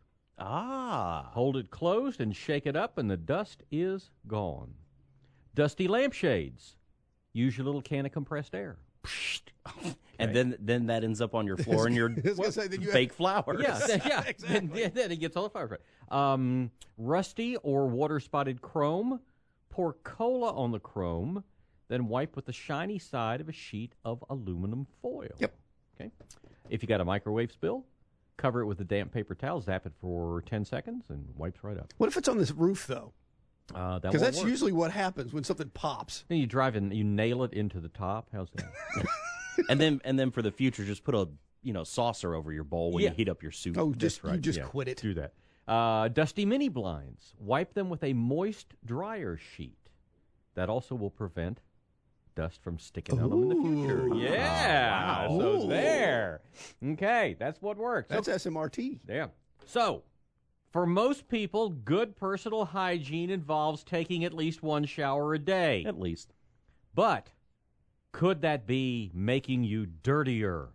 Ah. Hold it closed and shake it up, and the dust is gone. Dusty lampshades. Use your little can of compressed air. Okay. And then then that ends up on your floor and your well, say that you fake have... flowers. Yeah, yeah. Exactly. Then, then it gets all the flowers right. Um, rusty or water-spotted chrome. Pour cola on the chrome, then wipe with the shiny side of a sheet of aluminum foil. Yep. Okay. If you got a microwave spill, cover it with a damp paper towel, zap it for ten seconds, and wipes right up. What if it's on this roof, though? Uh, that Because won't that's work. usually what happens when something pops. Then you drive and you nail it into the top. How's that? and then and then for the future, just put a you know saucer over your bowl when Yeah. you heat up your soup. Oh, just Right, you just yeah. quit it. Do that. Uh, dusty mini blinds. Wipe them with a moist dryer sheet. That also will prevent dust from sticking on them in the future. Ooh. Yeah. Oh, wow. So Ooh. there. Okay, that's what works. That's Okay. S M R T. Yeah. So, for most people, good personal hygiene involves taking at least one shower a day. At least. But could that be making you dirtier?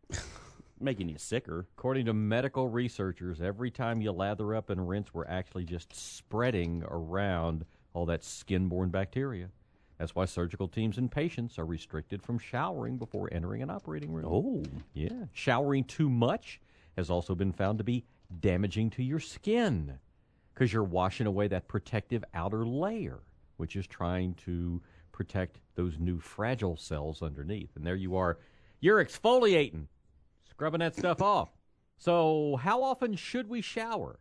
Making you sicker. According to medical researchers, every time you lather up and rinse, we're actually just spreading around all that skin-borne bacteria. That's why surgical teams and patients are restricted from showering before entering an operating room. Oh. Yeah. Showering too much has also been found to be damaging to your skin because you're washing away that protective outer layer, which is trying to protect those new fragile cells underneath. And there you are. You're exfoliating, scrubbing that stuff off. So how often should we shower?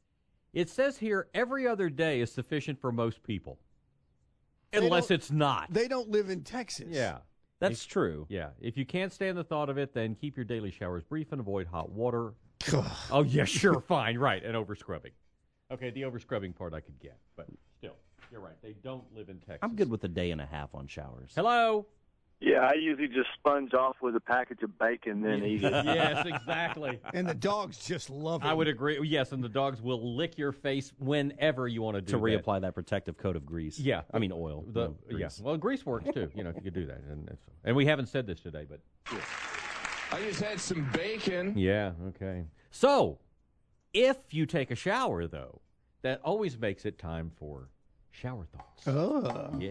It says here every other day is sufficient for most people. They Unless don't- it's not. They don't live in Texas. Yeah. That's If- true. Yeah. If you can't stand the thought of it, then keep your daily showers brief and avoid hot water. Oh, yeah, sure, fine, right, and over-scrubbing. Okay, the over-scrubbing part I could get, but still, you're right. They don't live in Texas. I'm good with a day and a half on showers. Hello? Yeah, I usually just sponge off with a package of bacon, then eat it. Yes, exactly. And the dogs just love it. I would agree. Yes, and the dogs will lick your face whenever you want to do To that. reapply that protective coat of grease. Yeah. I mean oil. The, no, yeah. grease. Well, grease works, too, you know, if you could do that. And, that's, and we haven't said this today, but... Yeah. I just had some bacon. Yeah, okay. So, if you take a shower, though, that always makes it time for shower thoughts. Oh. Yeah.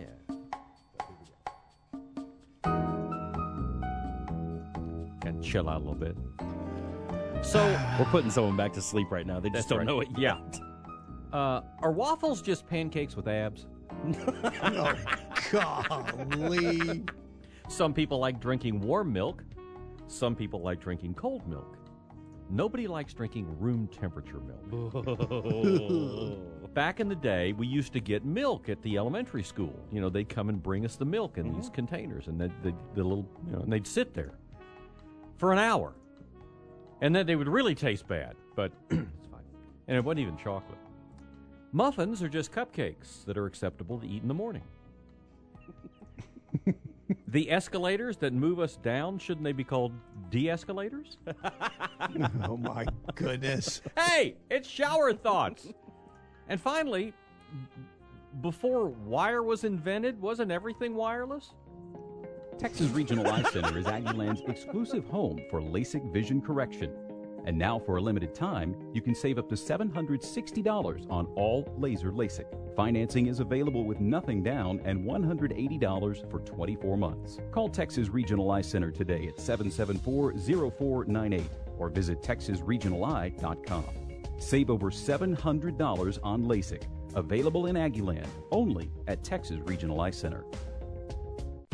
And chill out a little bit. So, We're putting someone back to sleep right now. They just That's don't right. know it Yeah. yet. uh, are waffles just pancakes with abs? Oh, golly. Some people like drinking warm milk. Some people like drinking cold milk. Nobody likes drinking room temperature milk. Back in the day, we used to get milk at the elementary school. You know, they'd come and bring us the milk in these containers, and they'd, they'd, the little, you know, and they'd sit there for an hour, and then they would really taste bad, but it's fine. And it wasn't even chocolate. Muffins are just cupcakes that are acceptable to eat in the morning. The escalators that move us down, shouldn't they be called de-escalators? Oh, my goodness. Hey, it's shower thoughts. And finally, before wire was invented, wasn't everything wireless? Texas Regional Eye Center is Aggieland's exclusive home for LASIK vision correction. And now, for a limited time, you can save up to seven hundred sixty dollars on all laser LASIK. Financing is available with nothing down and one hundred eighty dollars for twenty-four months. Call Texas Regional Eye Center today at seven seven four, zero four nine eight or visit texas regional eye dot com. Save over seven hundred dollars on LASIK. Available in Aggieland, only at Texas Regional Eye Center.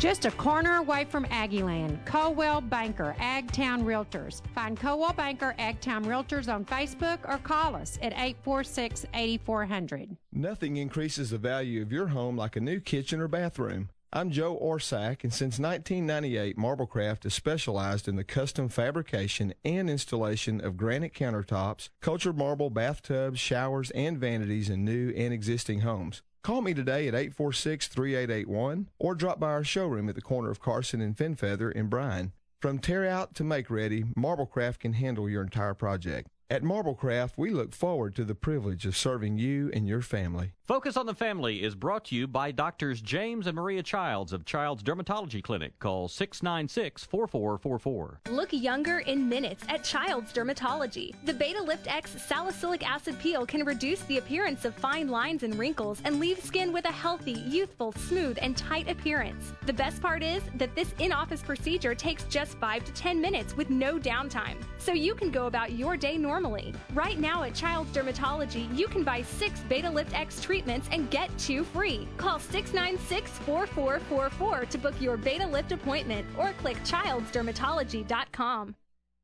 Just a corner away from Aggieland, Colwell Banker, Agtown Realtors. Find Colwell Banker, Agtown Realtors on Facebook or call us at eight four six, eight four zero zero. Nothing increases the value of your home like a new kitchen or bathroom. I'm Joe Orsack, and since nineteen ninety-eight, Marblecraft has specialized in the custom fabrication and installation of granite countertops, cultured marble bathtubs, showers, and vanities in new and existing homes. Call me today at eight four six, three eight eight one or drop by our showroom at the corner of Carson and Fenfeather in Bryan. From tear out to make ready, Marblecraft can handle your entire project. At Marblecraft, we look forward to the privilege of serving you and your family. Focus on the Family is brought to you by Doctors James and Maria Childs of Child's Dermatology Clinic. Call six nine six, four four four four. Look younger in minutes at Child's Dermatology. The Beta Lift X salicylic acid peel can reduce the appearance of fine lines and wrinkles and leave skin with a healthy, youthful, smooth, and tight appearance. The best part is that this in-office procedure takes just five to ten minutes with no downtime, so you can go about your day normally. Right now at Child's Dermatology, you can buy six Beta Lift X treatments and get two free. Call six nine six, four four four four to book your Beta Lift appointment or click childs dermatology dot com.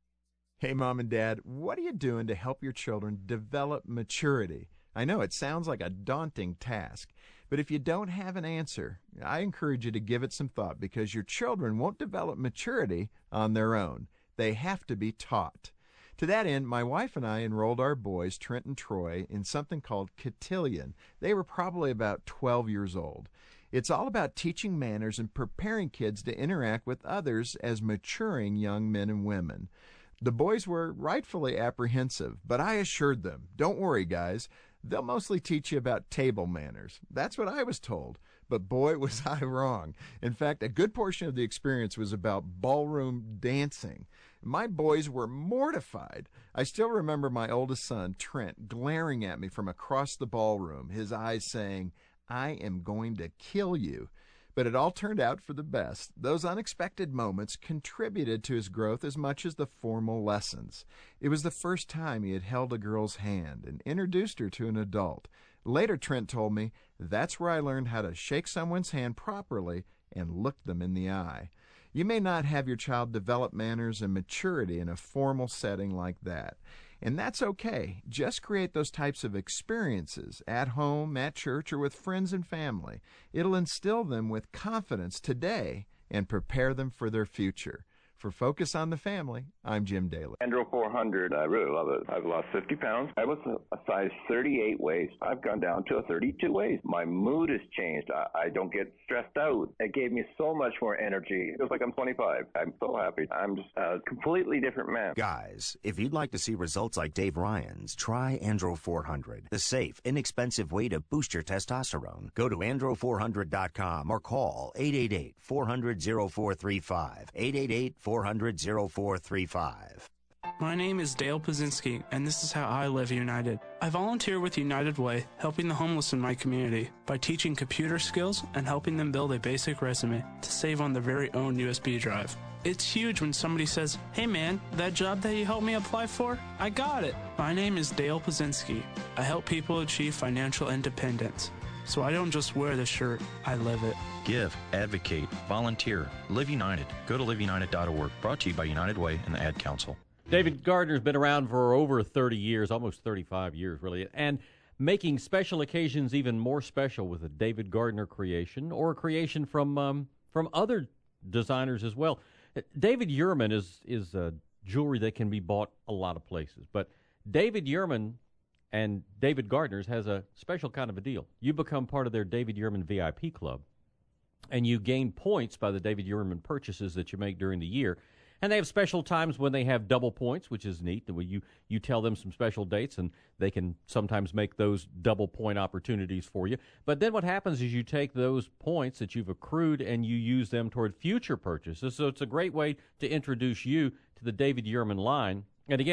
Hey, Mom and Dad, what are you doing to help your children develop maturity? I know it sounds like a daunting task, but if you don't have an answer, I encourage you to give it some thought because your children won't develop maturity on their own. They have to be taught. To that end, my wife and I enrolled our boys, Trent and Troy, in something called Cotillion. They were probably about twelve years old. It's all about teaching manners and preparing kids to interact with others as maturing young men and women. The boys were rightfully apprehensive, but I assured them, don't worry, guys. They'll mostly teach you about table manners. That's what I was told. But boy, was I wrong. In fact, a good portion of the experience was about ballroom dancing. My boys were mortified. I still remember my oldest son, Trent, glaring at me from across the ballroom, his eyes saying, "I am going to kill you." But it all turned out for the best. Those unexpected moments contributed to his growth as much as the formal lessons. It was the first time he had held a girl's hand and introduced her to an adult. Later, Trent told me, that's where I learned how to shake someone's hand properly and look them in the eye. You may not have your child develop manners and maturity in a formal setting like that. And that's okay. Just create those types of experiences at home, at church, or with friends and family. It'll instill them with confidence today and prepare them for their future. For Focus on the Family, I'm Jim Daly. Andro four hundred, I really love it. I've lost fifty pounds. I was a, a size thirty-eight waist. I've gone down to a thirty-two waist. My mood has changed. I, I don't get stressed out. It gave me so much more energy. It feels like I'm twenty-five. I'm so happy. I'm just a completely different man. Guys, if you'd like to see results like Dave Ryan's, try Andro four hundred, the safe, inexpensive way to boost your testosterone. Go to andro four hundred dot com or call eight eight eight, four hundred, oh four three five, eight eight eight, four hundred, oh four three five. My name is Dale Pazinski, and this is how I live United. I volunteer with United Way, helping the homeless in my community by teaching computer skills and helping them build a basic resume to save on their very own U S B drive. It's huge when somebody says, "Hey man, that job that you helped me apply for, I got it." My name is Dale Pazinski. I help people achieve financial independence. So I don't just wear the shirt, I live it. Give, advocate, volunteer, Live United. Go to live united dot org. Brought to you by United Way and the Ad Council. David Gardner's been around for over thirty years, almost thirty-five years, really, and making special occasions even more special with a David Gardner creation or a creation from um, from other designers as well. David Yurman is is uh, jewelry that can be bought a lot of places, but David Yurman and David Gardner's has a special kind of a deal. You become part of their David Yurman V I P club, and you gain points by the David Yurman purchases that you make during the year. And they have special times when they have double points, which is neat. You you tell them some special dates, and they can sometimes make those double point opportunities for you. But then what happens is you take those points that you've accrued and you use them toward future purchases. So it's a great way to introduce you to the David Yurman line. And again,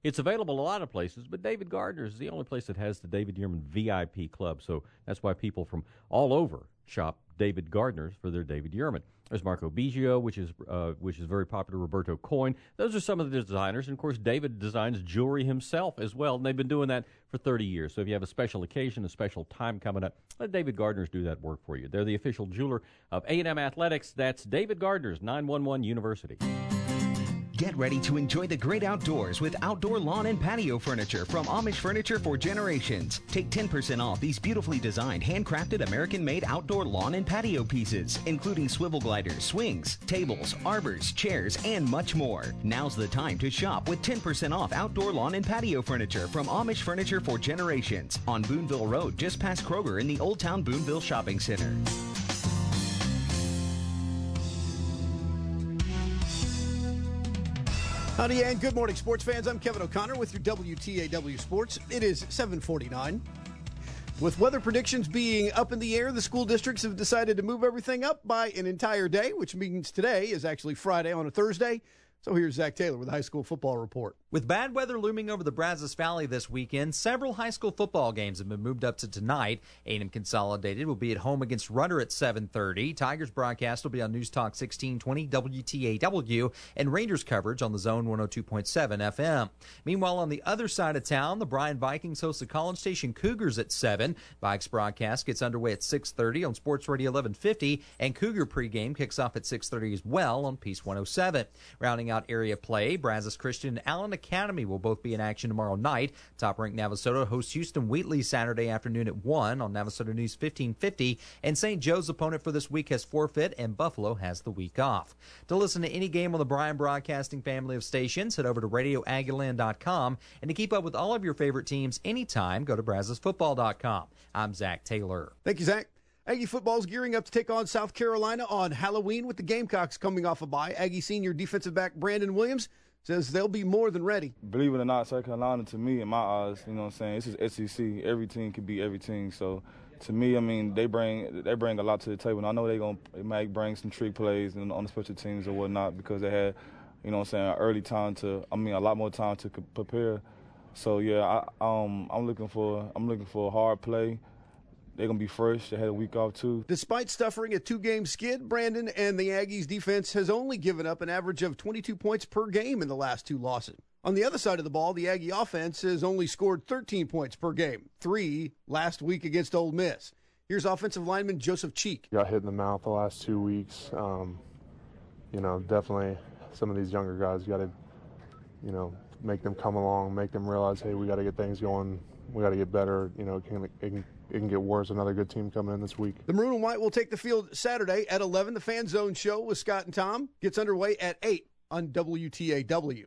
It's available a lot of places, but David Gardner's is the only place that has the David Yearman V I P Club. So that's why people from all over shop David Gardner's for their David Yearman. There's Marco Biggio, which is uh, which is very popular, Roberto Coin. Those are some of the designers. And, of course, David designs jewelry himself as well, and they've been doing that for thirty years. So if you have a special occasion, a special time coming up, let David Gardner's do that work for you. They're the official jeweler of A and M Athletics. That's David Gardner's, nine one one University. Get ready to enjoy the great outdoors with outdoor lawn and patio furniture from Amish Furniture for Generations. Take ten percent off these beautifully designed, handcrafted, American-made outdoor lawn and patio pieces, including swivel gliders, swings, tables, arbors, chairs, and much more. Now's the time to shop with ten percent off outdoor lawn and patio furniture from Amish Furniture for Generations on Boonville Road, just past Kroger in the Old Town Boonville Shopping Center. Howdy and good morning, sports fans. I'm Kevin O'Connor with your W T A W Sports. It is seven forty-nine. With weather predictions being up in the air, the school districts have decided to move everything up by an entire day, which means today is actually Friday on a Thursday. So here's Zach Taylor with the high school football report. With bad weather looming over the Brazos Valley this weekend, several high school football games have been moved up to tonight. A and M Consolidated will be at home against Rudder at seven thirty. Tigers broadcast will be on News Talk sixteen twenty W T A W, and Rangers coverage on the Zone one oh two point seven F M. Meanwhile, on the other side of town, the Bryan Vikings host the College Station Cougars at seven. Vikes broadcast gets underway at six thirty on Sports Radio eleven fifty, and Cougar pregame kicks off at six thirty as well on Peace one oh seven. Rounding out area play, Brazos Christian and Allen Academy will both be in action tomorrow night. Top-ranked Navasota hosts Houston Wheatley Saturday afternoon at one on Navasota News fifteen fifty, and Saint Joe's opponent for this week has forfeit, and Buffalo has the week off. To listen to any game on the Bryan Broadcasting family of stations, head over to radio aggieland dot com, and to keep up with all of your favorite teams anytime, go to brazos football dot com. I'm Zach Taylor. Thank you, Zach. Aggie football is gearing up to take on South Carolina on Halloween with the Gamecocks coming off a bye. Aggie senior defensive back Brandon Williams says they'll be more than ready. Believe it or not, South Carolina, to me, in my eyes, you know what I'm saying, this is S E C. Every team can beat every team. So, to me, I mean, they bring they bring a lot to the table. And I know they're going to might bring some trick plays on the special teams or whatnot because they had, you know what I'm saying, an early time to, I mean, a lot more time to prepare. So, yeah, I, um, I'm looking for I'm looking for a hard play. They're going to be fresh. They had a week off, too. Despite suffering a two-game skid, Brandon and the Aggies' defense has only given up an average of twenty-two points per game in the last two losses. On the other side of the ball, the Aggie offense has only scored thirteen points per game, three last week against Ole Miss. Here's offensive lineman Joseph Cheek. Got hit in the mouth the last two weeks. Um, you know, definitely some of these younger guys got to, you know, make them come along, make them realize, hey, we got to get things going. We got to get better. You know, it can, it can it can get worse. Another good team coming in this week. The Maroon and White will take the field Saturday at eleven. The Fan Zone show with Scott and Tom gets underway at eight on W T A W.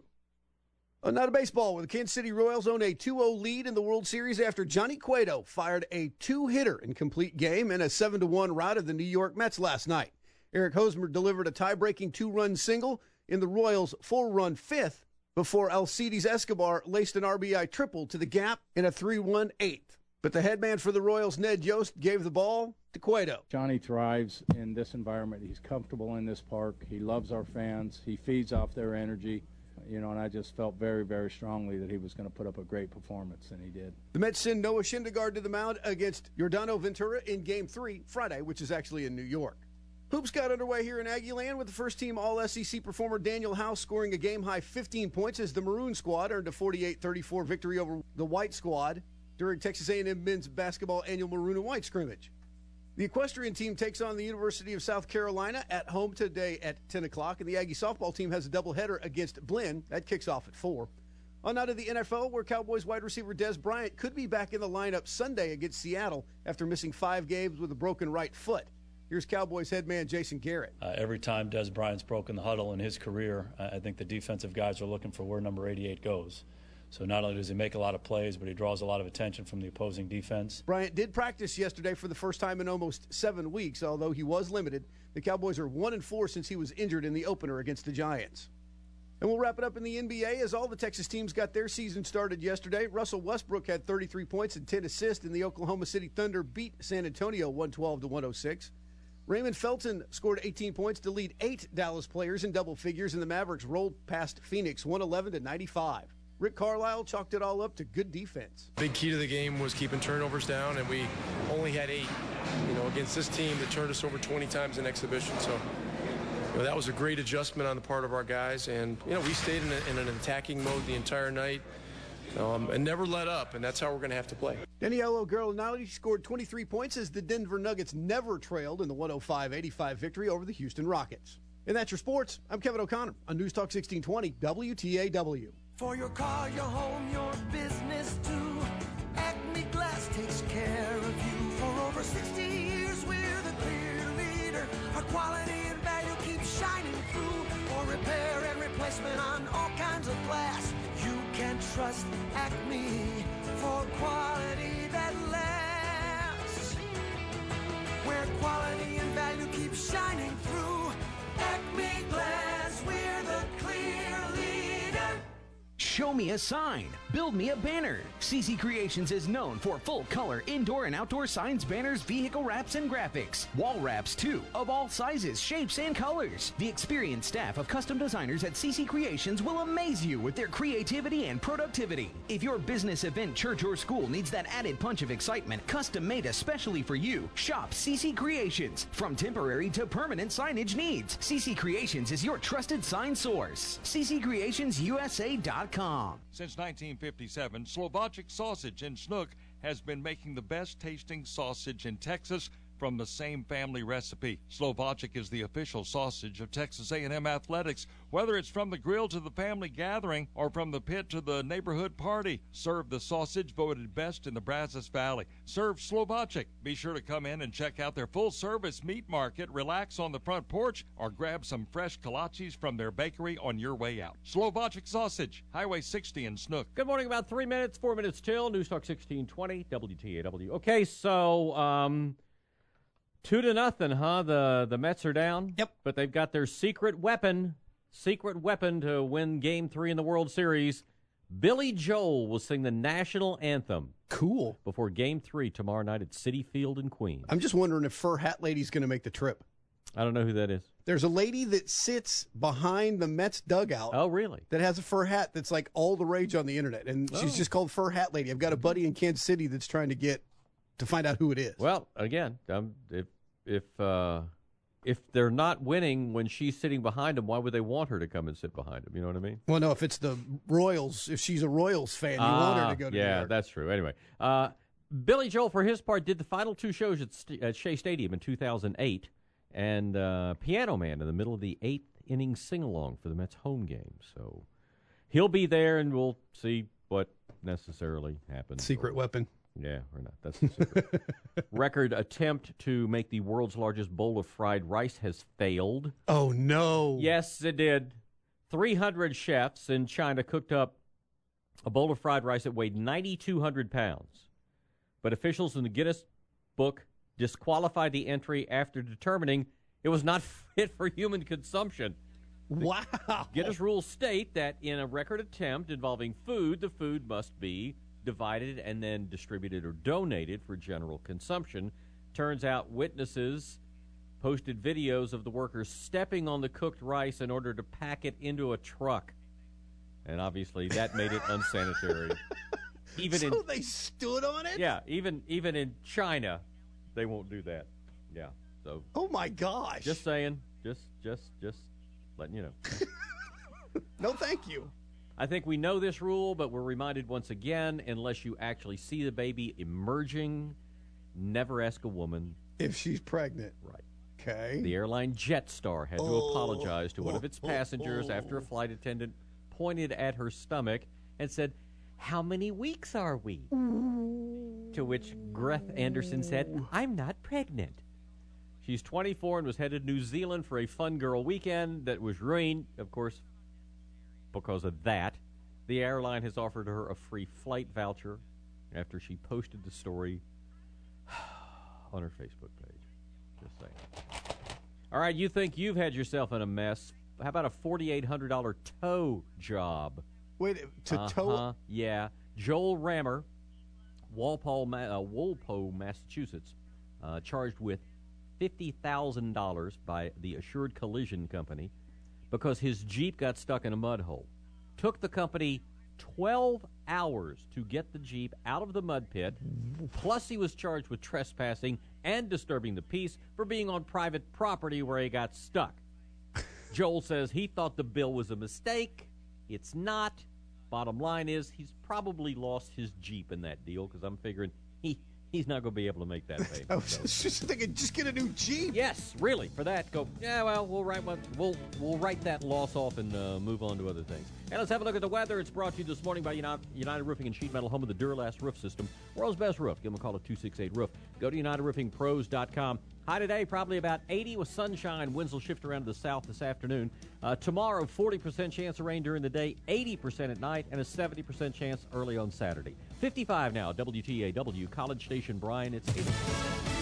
Oh, not a baseball, where the Kansas City Royals own a two oh lead in the World Series after Johnny Cueto fired a two-hitter in complete game in a seven to one rout of the New York Mets last night. Eric Hosmer delivered a tie-breaking two-run single in the Royals' four-run fifth before Alcides Escobar laced an R B I triple to the gap in a three one eighth. But the headman for the Royals, Ned Yost, gave the ball to Cueto. Johnny thrives in this environment. He's comfortable in this park. He loves our fans. He feeds off their energy. You know, and I just felt very, very strongly that he was going to put up a great performance, and he did. The Mets send Noah Syndergaard to the mound against Yordano Ventura in Game three Friday, which is actually in New York. Hoops got underway here in Aggieland with the first-team All-S E C performer Daniel House scoring a game-high fifteen points as the Maroon squad earned a forty-eight thirty-four victory over the White squad during Texas A and M men's basketball annual Maroon and White scrimmage. The equestrian team takes on the University of South Carolina at home today at ten o'clock, and the Aggie softball team has a doubleheader against Blinn. That kicks off at four. On out of the N F L, where Cowboys wide receiver Dez Bryant could be back in the lineup Sunday against Seattle after missing five games with a broken right foot. Here's Cowboys head man Jason Garrett. Uh, every time Dez Bryant's broken the huddle in his career, uh, I think the defensive guys are looking for where number eighty-eight goes. So not only does he make a lot of plays, but he draws a lot of attention from the opposing defense. Bryant did practice yesterday for the first time in almost seven weeks, although he was limited. The Cowboys are one and four since he was injured in the opener against the Giants. And we'll wrap it up in the N B A as all the Texas teams got their season started yesterday. Russell Westbrook had thirty-three points and ten assists, and the Oklahoma City Thunder beat San Antonio one twelve to one oh six. Raymond Felton scored eighteen points to lead eight Dallas players in double figures, and the Mavericks rolled past Phoenix one eleven to ninety-five. Rick Carlisle chalked it all up to good defense. Big key to the game was keeping turnovers down, and we only had eight, you know, against this team that turned us over twenty times in exhibition. So, you know, that was a great adjustment on the part of our guys, and, you know, we stayed in, a, in an attacking mode the entire night um, and never let up, and that's how we're going to have to play. Danilo Gallinari scored twenty-three points as the Denver Nuggets never trailed in the one oh five eighty-five victory over the Houston Rockets. And that's your sports. I'm Kevin O'Connor on News Talk sixteen twenty W T A W. For your car, your home, your business too, Acme Glass takes care of you. For over sixty years, we're the clear leader. Our quality and value keeps shining through. For repair and replacement on all kinds of glass, you can trust Acme for quality that lasts. Where quality and value keep shining through, Acme Glass, we're the clear leader. Show me a sign. Build me a banner. C C Creations is known for full-color indoor and outdoor signs, banners, vehicle wraps, and graphics. Wall wraps, too, of all sizes, shapes, and colors. The experienced staff of custom designers at C C Creations will amaze you with their creativity and productivity. If your business, event, church, or school needs that added punch of excitement, custom made especially for you, shop C C Creations. From temporary to permanent signage needs, C C Creations is your trusted sign source. C C Creations U S A dot com. Since nineteen fifty-seven, Slovacic Sausage in Snook has been making the best tasting sausage in Texas from the same family recipe. Slovacic is the official sausage of Texas A and M Athletics. Whether it's from the grill to the family gathering or from the pit to the neighborhood party, serve the sausage voted best in the Brazos Valley. Serve Slovacic. Be sure to come in and check out their full-service meat market, relax on the front porch, or grab some fresh kolaches from their bakery on your way out. Slovacic Sausage, Highway sixty in Snook. Good morning. About three minutes, four minutes till. News Talk sixteen twenty, W T A W. Okay, so, um... Two to nothing, huh? The the Mets are down. Yep. But they've got their secret weapon, secret weapon to win Game Three in the World Series. Billy Joel will sing the national anthem. Cool. Before Game Three tomorrow night at Citi Field in Queens. I'm just wondering if Fur Hat Lady's going to make the trip. I don't know who that is. There's a lady that sits behind the Mets dugout. Oh, really? That has a fur hat that's like all the rage on the internet, and Oh. she's just called Fur Hat Lady. I've got a buddy in Kansas City that's trying to get to find out who it is. Well, again, um, if if uh, if they're not winning when she's sitting behind them, why would they want her to come and sit behind them? You know what I mean? Well, no, if it's the Royals, if she's a Royals fan, you want her to go to New Yeah, York. that's true. Anyway, uh, Billy Joel, for his part, did the final two shows at, St- at Shea Stadium in two thousand eight, and uh, Piano Man in the middle of the eighth inning sing-along for the Mets home game. So he'll be there, and we'll see what necessarily happens. Secret or, weapon. Yeah, or not. That's the secret. Record attempt to make the world's largest bowl of fried rice has failed. Oh, no. Yes, it did. three hundred chefs in China cooked up a bowl of fried rice that weighed nine thousand two hundred pounds. But officials in the Guinness Book disqualified the entry after determining it was not fit for human consumption. Wow. Guinness rules state that in a record attempt involving food, the food must be divided and then distributed or donated for general consumption. Turns out witnesses posted videos of the workers stepping on the cooked rice in order to pack it into a truck. And obviously that made it unsanitary. Even so in, they stood on it? Yeah, even even in China, they won't do that. Yeah. So Oh my gosh. just saying, just just just letting you know. No, thank you. I think we know this rule, but we're reminded once again, unless you actually see the baby emerging, never ask a woman if she's pregnant. Right. Okay. The airline Jetstar had to Oh. apologize to one of its passengers after a flight attendant pointed at her stomach and said, "How many weeks are we?" To which Greth Anderson said, "I'm not pregnant." She's twenty-four and was headed to New Zealand for a fun girl weekend that was ruined, of course, because of that. The airline has offered her a free flight voucher after she posted the story on her Facebook page. Just saying. All right, you think you've had yourself in a mess. How about a four thousand eight hundred dollars tow job? Wait, to uh-huh, tow? Yeah. Joel Rammer, Walpole, Ma- uh, Walpole Massachusetts, uh, charged with fifty thousand dollars by the Assured Collision Company because his Jeep got stuck in a mud hole. Took the company twelve hours to get the Jeep out of the mud pit, plus he was charged with trespassing and disturbing the peace for being on private property where he got stuck. Joel says he thought the bill was a mistake. It's not. Bottom line is he's probably lost his Jeep in that deal because I'm figuring he he's not going to be able to make that payment. I was just thinking, just get a new Jeep. Yes, really. For that, go. Yeah, well, we'll write one. We'll we'll write that loss off and uh, move on to other things. And let's have a look at the weather. It's brought to you this morning by United, United Roofing and Sheet Metal, home of the Duralast roof system, world's best roof. Give them a call at two six eight roof. Go to United Roofing Pros dot com. High today, probably about eighty with sunshine. Winds will shift around to the south this afternoon. Uh, tomorrow, forty percent chance of rain during the day, eighty percent at night, and a seventy percent chance early on Saturday. fifty-five now, W T A W, College Station, Bryan. It's eighty.